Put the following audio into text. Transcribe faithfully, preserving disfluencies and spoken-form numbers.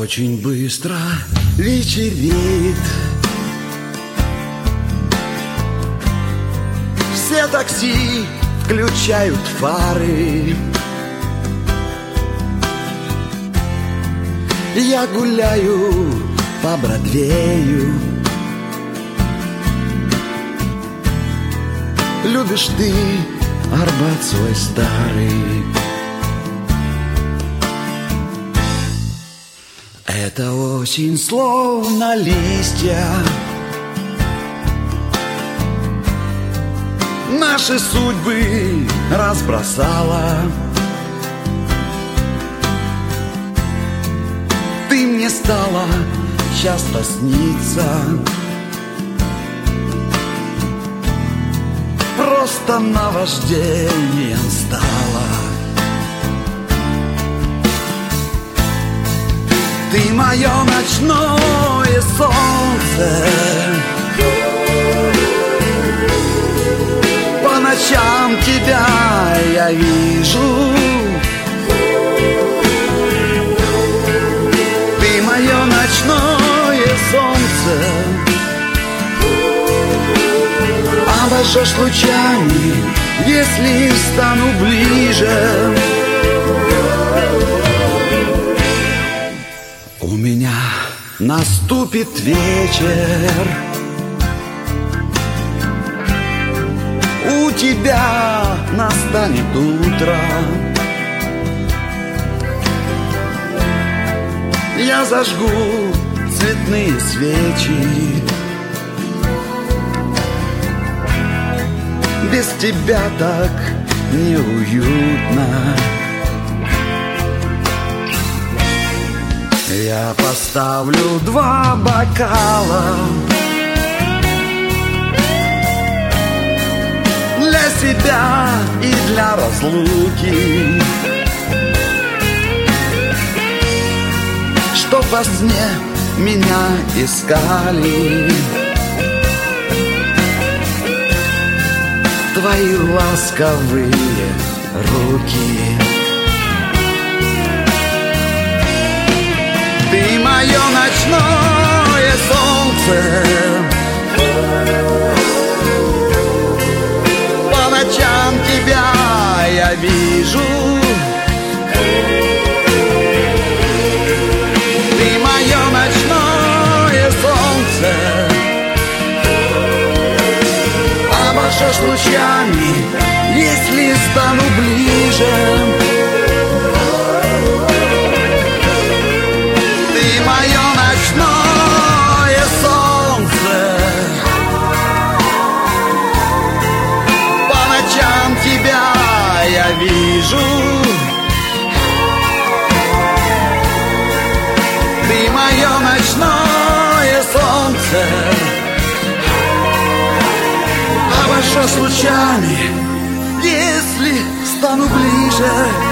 Очень быстро вечереет. Все такси включают фары. Я гуляю по Бродвею. Любишь ты Арбат свой старый. Это осень словно листья. Наши судьбы разбросала. Ты мне стала часто сниться. Просто наваждением стала. Ты мое ночное солнце. По ночам тебя я вижу. Ты мое ночное солнце. Обожжешь лучами, если стану ближе. У меня наступит вечер. У тебя настанет утро. Я зажгу цветные свечи. Без тебя так неуютно. Я поставлю два бокала для себя и для разлуки, чтоб во сне меня искали твои ласковые руки. Ты мое ночное солнце. По ночам тебя я вижу. Ты мое ночное солнце. Обожжешь лучами, если стану ближе. Ты мое ночное солнце. По ночам тебя я вижу. Ты мое ночное солнце. Обожжешь лучами, если стану ближе.